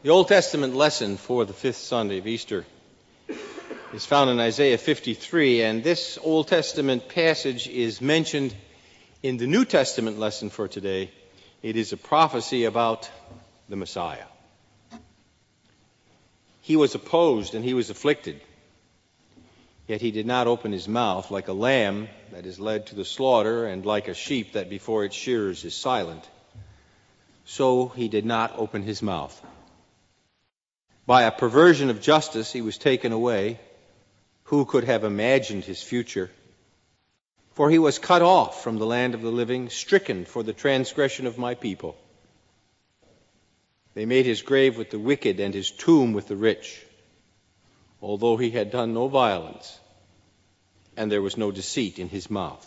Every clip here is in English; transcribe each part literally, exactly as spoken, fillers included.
The Old Testament lesson for the fifth Sunday of Easter is found in Isaiah fifty-three, and this Old Testament passage is mentioned in the New Testament lesson for today. It is a prophecy about the Messiah. He was opposed and he was afflicted, yet he did not open his mouth, like a lamb that is led to the slaughter, and like a sheep that before its shearers is silent. So he did not open his mouth. By a perversion of justice he was taken away. Who could have imagined his future? For he was cut off from the land of the living, stricken for the transgression of my people. They made his grave with the wicked and his tomb with the rich, although he had done no violence, and there was no deceit in his mouth.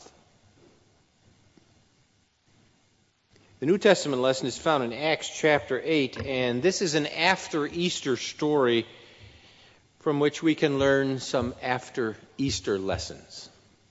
The New Testament lesson is found in Acts chapter eight, and this is an after-Easter story from which we can learn some after-Easter lessons.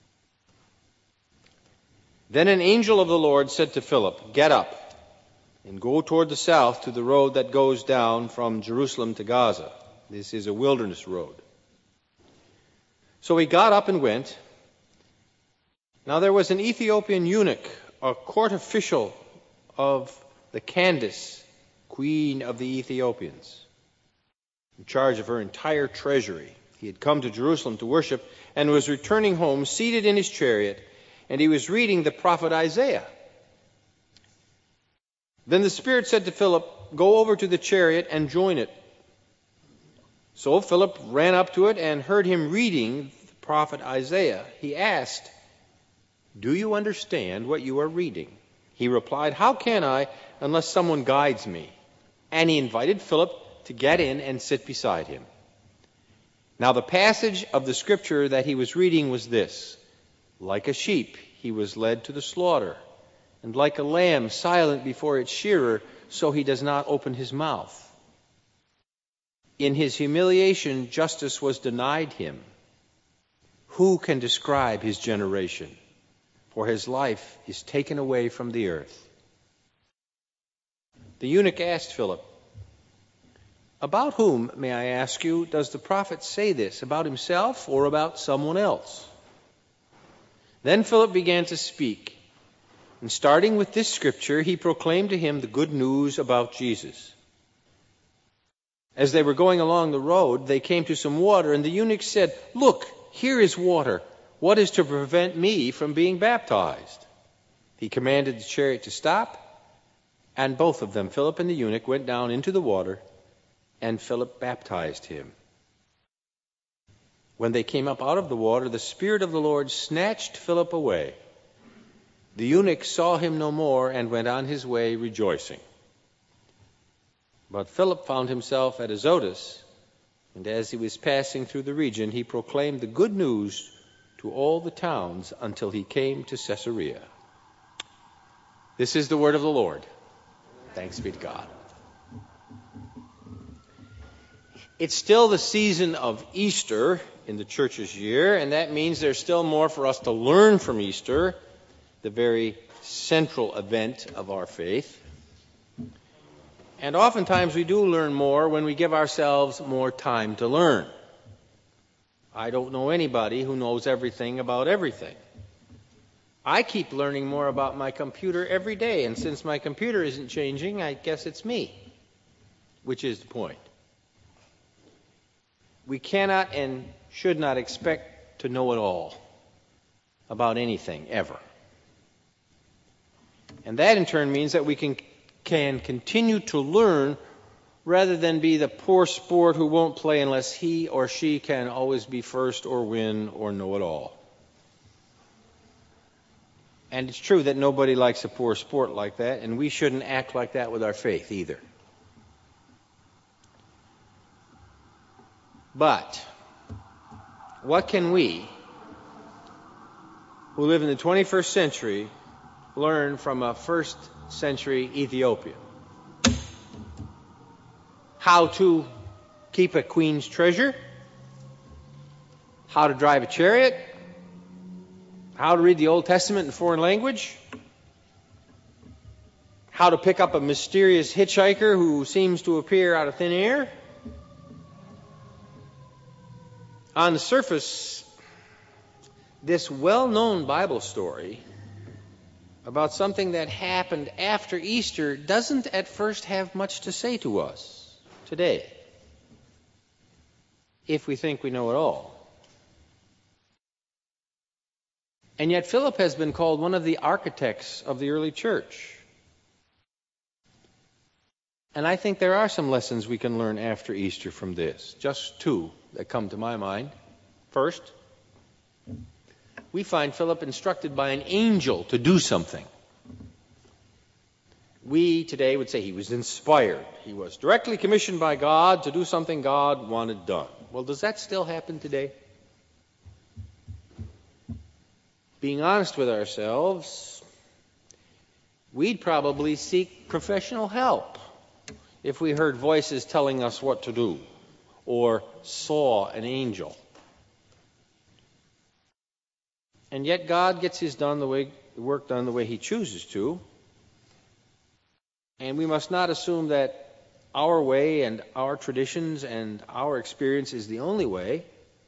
Then an angel of the Lord said to Philip, "Get up and go toward the south to the road that goes down from Jerusalem to Gaza. This is a wilderness road." So he got up and went. Now there was an Ethiopian eunuch, a court official of the Candace, queen of the Ethiopians, in charge of her entire treasury. He had come to Jerusalem to worship and was returning home, seated in his chariot, and he was reading the prophet Isaiah. Then the Spirit said to Philip, "Go over to the chariot and join it." So Philip ran up to it and heard him reading the prophet Isaiah. He asked, "Do you understand what you are reading?" He replied, "How can I unless someone guides me?" And he invited Philip to get in and sit beside him. Now the passage of the scripture that he was reading was this: "Like a sheep he was led to the slaughter, and like a lamb silent before its shearer, so he does not open his mouth. In his humiliation justice was denied him. Who can describe his generation? For his life is taken away from the earth." The eunuch asked Philip, "About whom, may I ask you, does the prophet say this? About himself or about someone else?" Then Philip began to speak, and starting with this scripture, he proclaimed to him the good news about Jesus. As they were going along the road, they came to some water, and the eunuch said, "Look, here is water. What is to prevent me from being baptized?" He commanded the chariot to stop, and both of them, Philip and the eunuch, went down into the water, and Philip baptized him. When they came up out of the water, the Spirit of the Lord snatched Philip away. The eunuch saw him no more and went on his way rejoicing. But Philip found himself at Azotus, and as he was passing through the region, he proclaimed the good news to all the towns until he came to Caesarea. This is the word of the Lord. Thanks be to God. It's still the season of Easter in the church's year, and that means there's still more for us to learn from Easter, the very central event of our faith. And oftentimes we do learn more when we give ourselves more time to learn. I don't know anybody who knows everything about everything. I keep learning more about my computer every day, and since my computer isn't changing, I guess it's me, which is the point. We cannot and should not expect to know it all about anything, ever. And that in turn means that we can, can continue to learn rather than be the poor sport who won't play unless he or she can always be first or win or know it all. And it's true that nobody likes a poor sport like that, and we shouldn't act like that with our faith either. But what can we, who live in the twenty-first century, learn from a first century Ethiopian? How to keep a queen's treasure, how to drive a chariot, how to read the Old Testament in a foreign language, how to pick up a mysterious hitchhiker who seems to appear out of thin air. On the surface, this well-known Bible story about something that happened after Easter doesn't at first have much to say to us today, if we think we know it all. And yet Philip has been called one of the architects of the early church. And I think there are some lessons we can learn after Easter from this. Just two that come to my mind. First, we find Philip instructed by an angel to do something. We today would say he was inspired. He was directly commissioned by God to do something God wanted done. Well, does that still happen today? Being honest with ourselves, we'd probably seek professional help if we heard voices telling us what to do or saw an angel. And yet God gets his done the way, work done the way he chooses to. And we must not assume that our way and our traditions and our experience is the only way.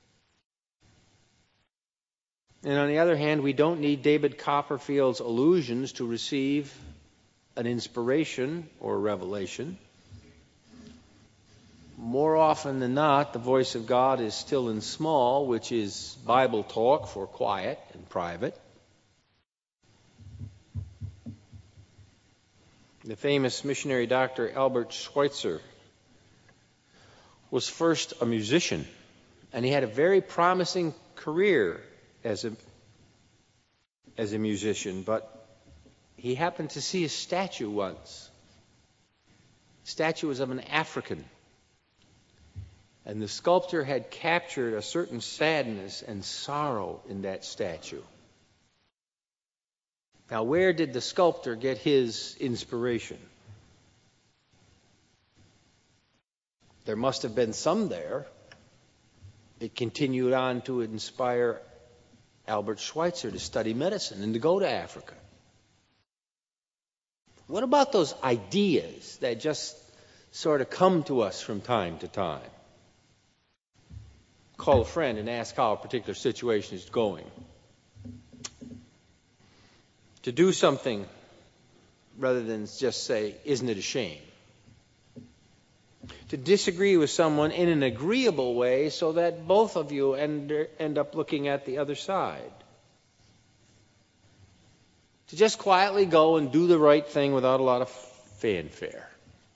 And on the other hand, we don't need David Copperfield's illusions to receive an inspiration or a revelation. More often than not, the voice of God is still and small, which is Bible talk for quiet and private. The famous missionary Doctor Albert Schweitzer was first a musician, and he had a very promising career as a, as a musician, but he happened to see a statue once. The statue was of an African. And the sculptor had captured a certain sadness and sorrow in that statue. Now, where did the sculptor get his inspiration? There must have been some there. It continued on to inspire Albert Schweitzer to study medicine and to go to Africa. What about those ideas that just sort of come to us from time to time? Call a friend and ask how a particular situation is going. To do something rather than just say, isn't it a shame? To disagree with someone in an agreeable way so that both of you end, end up looking at the other side. To just quietly go and do the right thing without a lot of fanfare.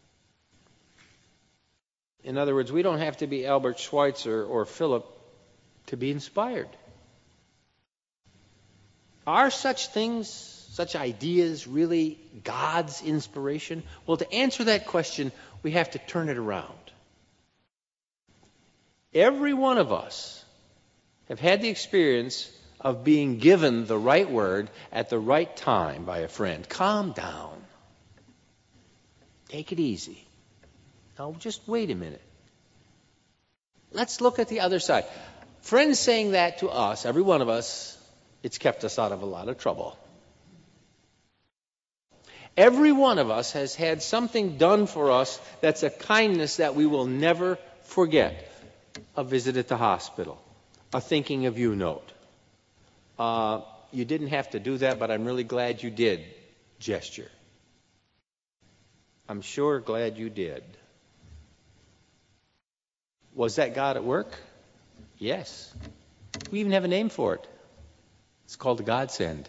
In other words, we don't have to be Albert Schweitzer or Philip to be inspired. Are such things, such ideas, really God's inspiration? Well, to answer that question, we have to turn it around. Every one of us have had the experience of being given the right word at the right time by a friend. Calm down. Take it easy. Now, just wait a minute. Let's look at the other side. Friends saying that to us, every one of us, it's kept us out of a lot of trouble. Every one of us has had something done for us that's a kindness that we will never forget. A visit at the hospital, a thinking of you note. Uh, you didn't have to do that, but I'm really glad you did gesture. I'm sure glad you did. Was that God at work? Yes. We even have a name for it. It's called a godsend.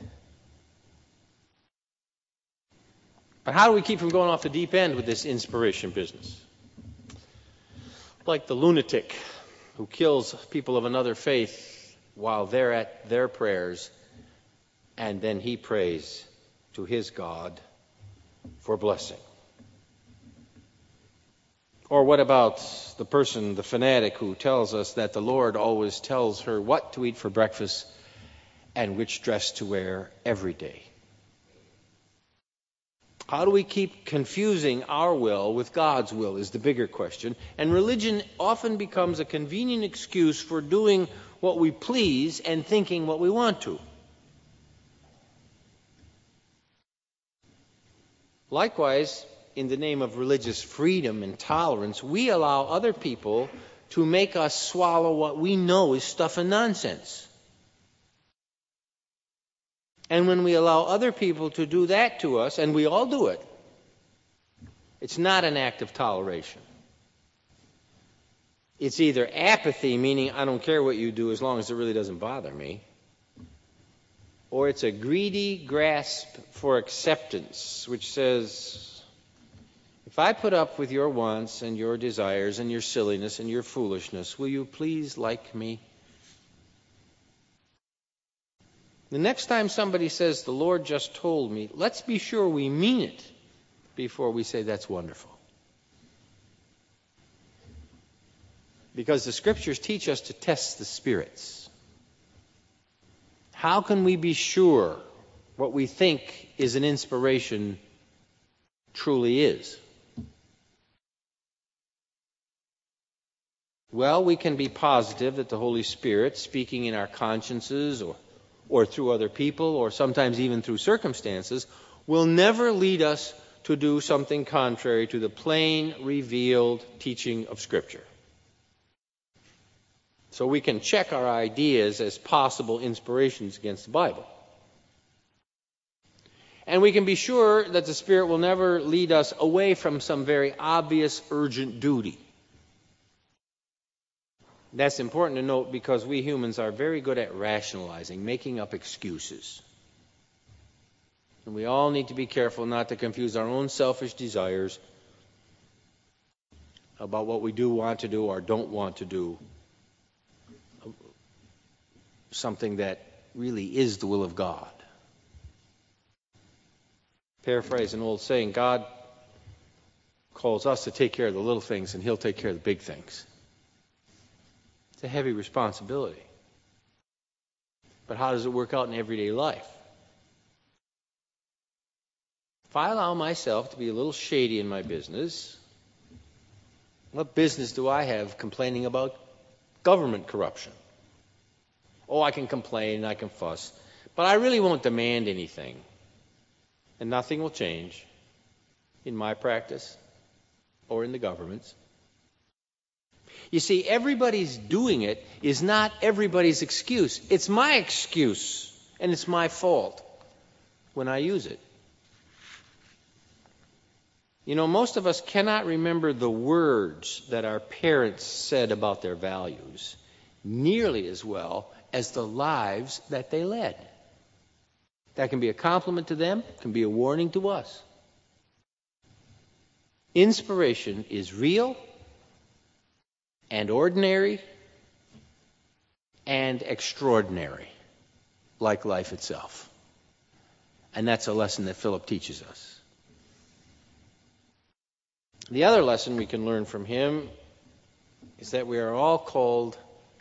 But how do we keep from going off the deep end with this inspiration business? Like the lunatic who kills people of another faith while they're at their prayers, and then he prays to his God for blessing. Or what about the person, the fanatic, who tells us that the Lord always tells her what to eat for breakfast and which dress to wear every day? How do we keep confusing our will with God's will is the bigger question. And religion often becomes a convenient excuse for doing what we please and thinking what we want to. Likewise, in the name of religious freedom and tolerance, we allow other people to make us swallow what we know is stuff and nonsense. And when we allow other people to do that to us, and we all do it, it's not an act of toleration. It's either apathy, meaning I don't care what you do as long as it really doesn't bother me, or it's a greedy grasp for acceptance, which says, if I put up with your wants and your desires and your silliness and your foolishness, will you please like me? The next time somebody says, the Lord just told me, let's be sure we mean it before we say that's wonderful. Because the Scriptures teach us to test the spirits. How can we be sure what we think is an inspiration truly is? Well, we can be positive that the Holy Spirit, speaking in our consciences or, or through other people or sometimes even through circumstances, will never lead us to do something contrary to the plain, revealed teaching of Scripture. So we can check our ideas as possible inspirations against the Bible. And we can be sure that the Spirit will never lead us away from some very obvious, urgent duty. That's important to note because we humans are very good at rationalizing, making up excuses. And we all need to be careful not to confuse our own selfish desires about what we do want to do or don't want to do, something that really is the will of God. Paraphrase an old saying, God calls us to take care of the little things and He'll take care of the big things. It's a heavy responsibility. But how does it work out in everyday life? If I allow myself to be a little shady in my business, what business do I have complaining about government corruption? Oh, I can complain, I can fuss, but I really won't demand anything. And nothing will change in my practice or in the government's. You see, everybody's doing it is not everybody's excuse. It's my excuse, and it's my fault when I use it. You know, most of us cannot remember the words that our parents said about their values nearly as well as the lives that they led. That can be a compliment to them, can be a warning to us. Inspiration is real and ordinary and extraordinary, like life itself. And that's a lesson that Philip teaches us. The other lesson we can learn from him is that we are all called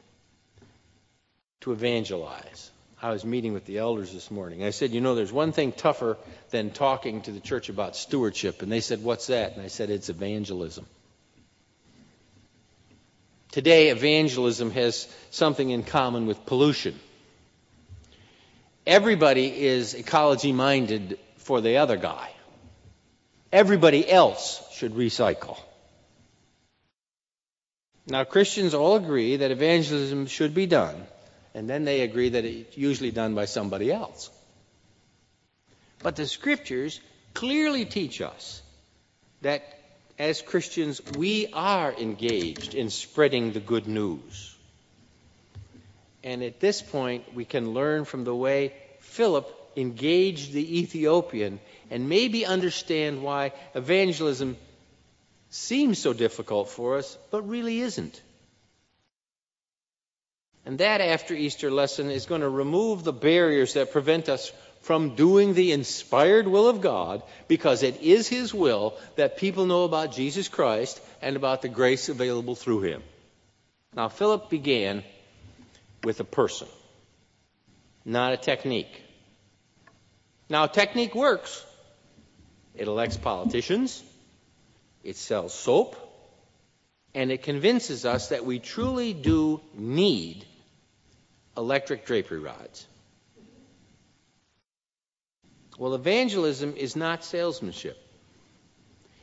to evangelize. I was meeting with the elders this morning. I said, you know, there's one thing tougher than talking to the church about stewardship. And they said, what's that? And I said, it's evangelism. Today, evangelism has something in common with pollution. Everybody is ecology-minded for the other guy. Everybody else should recycle. Now, Christians all agree that evangelism should be done, and then they agree that it's usually done by somebody else. But the Scriptures clearly teach us that as Christians, we are engaged in spreading the good news. And at this point, we can learn from the way Philip engaged the Ethiopian and maybe understand why evangelism seems so difficult for us, but really isn't. And that after Easter lesson is going to remove the barriers that prevent us from doing the inspired will of God, because it is His will that people know about Jesus Christ and about the grace available through Him. Now, Philip began with a person, not a technique. Now, technique works. It elects politicians, it sells soap, and it convinces us that we truly do need electric drapery rods. Well, evangelism is not salesmanship.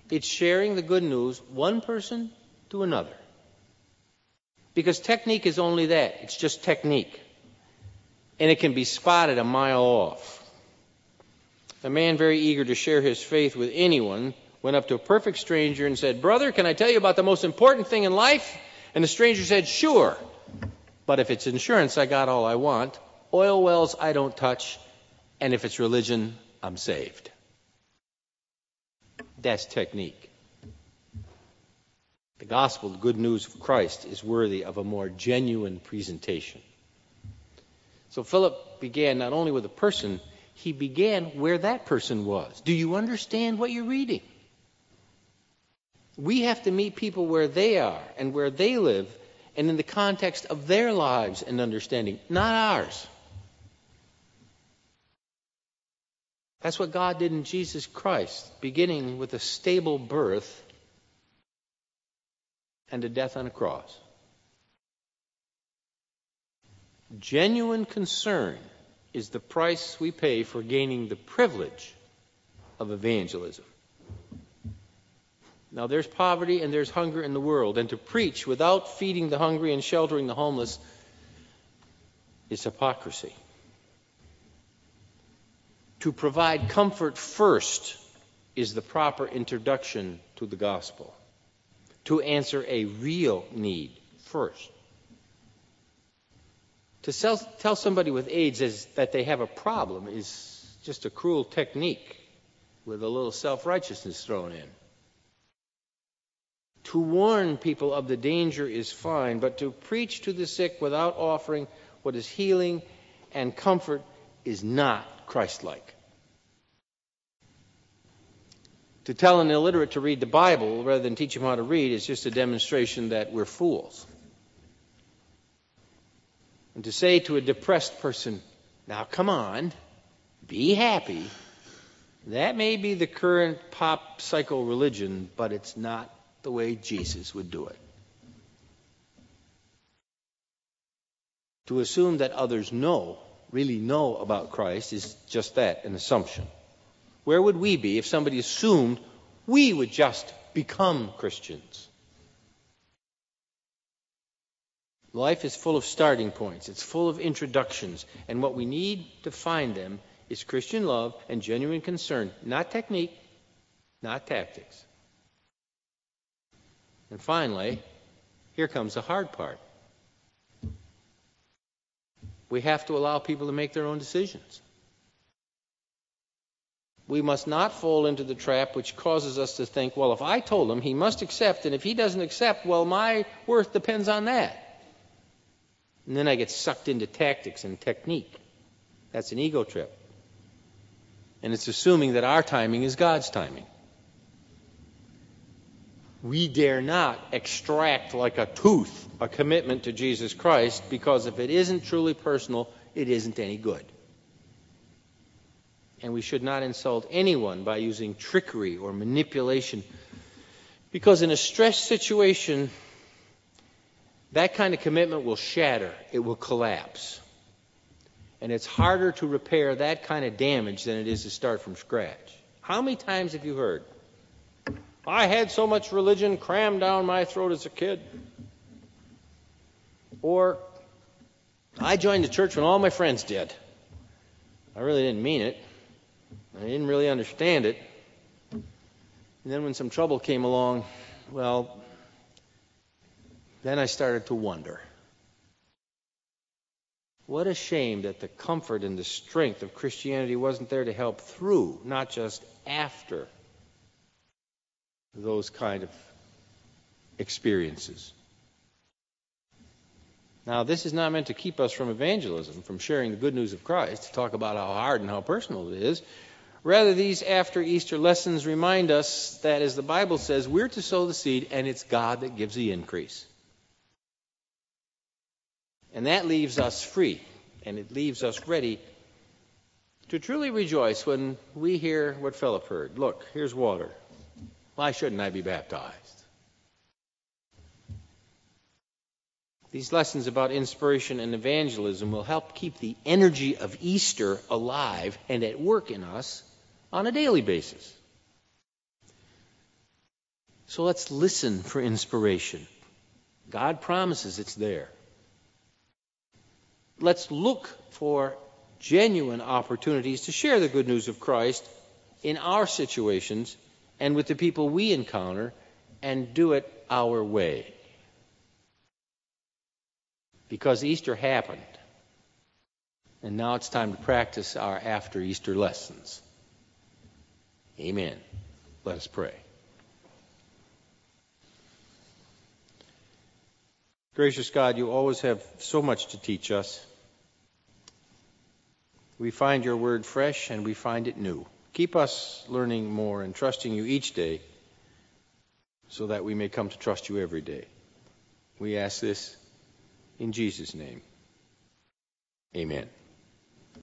It's sharing the good news one person to another. Because technique is only that. It's just technique. And it can be spotted a mile off. A man very eager to share his faith with anyone went up to a perfect stranger and said, "Brother, can I tell you about the most important thing in life?" And the stranger said, "Sure. But if it's insurance, I got all I want. Oil wells, I don't touch. And if it's religion, I'm saved." That's technique. The gospel, the good news of Christ, is worthy of a more genuine presentation. So Philip began not only with a person, he began where that person was. Do you understand what you're reading? We have to meet people where they are and where they live and in the context of their lives and understanding, not ours. That's what God did in Jesus Christ, beginning with a stable birth and a death on a cross. Genuine concern is the price we pay for gaining the privilege of evangelism. Now, there's poverty and there's hunger in the world, and to preach without feeding the hungry and sheltering the homeless is hypocrisy. To provide comfort first is the proper introduction to the gospel. To answer a real need first. To sell, tell somebody with AIDS is, that they have a problem is just a cruel technique with a little self-righteousness thrown in. To warn people of the danger is fine, but to preach to the sick without offering what is healing and comfort is not Christ-like. To tell an illiterate to read the Bible rather than teach him how to read is just a demonstration that we're fools. And to say to a depressed person, "Now come on, be happy," that may be the current pop psycho religion, but it's not the way Jesus would do it. To assume that others know, really know about Christ is just that, an assumption. Where would we be if somebody assumed we would just become Christians? Life is full of starting points. It's full of introductions. And what we need to find them is Christian love and genuine concern, not technique, not tactics. And finally, here comes the hard part. We have to allow people to make their own decisions. We must not fall into the trap which causes us to think, well, if I told him, he must accept, and if he doesn't accept, well, my worth depends on that. And then I get sucked into tactics and technique. That's an ego trip. And it's assuming that our timing is God's timing. We dare not extract like a tooth a commitment to Jesus Christ, because if it isn't truly personal, it isn't any good. And we should not insult anyone by using trickery or manipulation, because in a stress situation, that kind of commitment will shatter. It will collapse. And it's harder to repair that kind of damage than it is to start from scratch. How many times have you heard, "I had so much religion crammed down my throat as a kid"? Or, "I joined the church when all my friends did. I really didn't mean it. I didn't really understand it. And then when some trouble came along, well, then I started to wonder." What a shame that the comfort and the strength of Christianity wasn't there to help through, not just after those kind of experiences. Now, this is not meant to keep us from evangelism, from sharing the good news of Christ, to talk about how hard and how personal it is. Rather, these after Easter lessons remind us that, as the Bible says, we're to sow the seed, and it's God that gives the increase. And that leaves us free, and it leaves us ready to truly rejoice when we hear what Philip heard. Look, here's water. Why shouldn't I be baptized? These lessons about inspiration and evangelism will help keep the energy of Easter alive and at work in us on a daily basis. So let's listen for inspiration. God promises it's there. Let's look for genuine opportunities to share the good news of Christ in our situations and with the people we encounter, and do it our way. Because Easter happened, and now it's time to practice our after Easter lessons. Amen. Let us pray. Gracious God, you always have so much to teach us. We find your word fresh and we find it new. Keep us learning more and trusting you each day so that we may come to trust you every day. We ask this in Jesus' name. Amen.